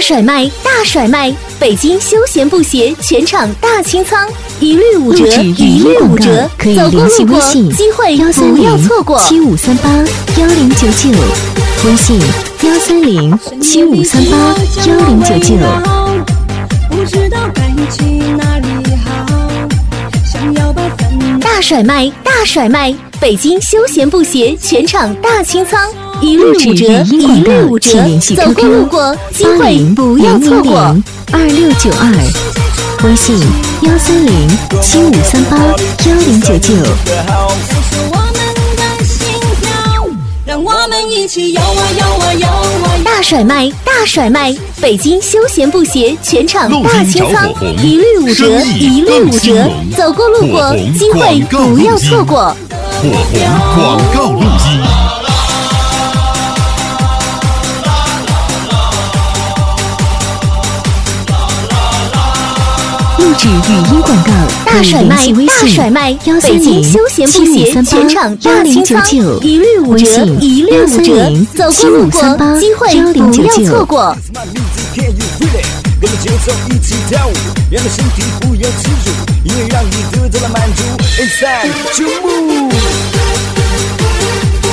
甩卖，大甩卖！北京休闲布鞋全场大清仓，一律5折，一律5折。走过路过，机会不要错过。 75381099，微信13075381099。 不知道该去哪里好，想要把烦恼大甩卖，大甩卖！北京休闲布鞋全场大清仓，一律5折，一律5折。走过路过，机会不要错过。 2692，微信13075381099。 让我们一起摇啊摇啊摇啊！ 大甩卖，大甩卖！北京休闲布鞋全场大清仓，一律5折，一律5折。走过路过，机会不要错过。 火红广告录音。 录制语音广告， 大甩卖，大甩卖！北京休闲布鞋全场大清仓，一律5折，一律5折。走过路过，机会不要错过。 跟着节奏一起跳舞，让身体不要吃醋，音乐让你得到了满足。Inside to move。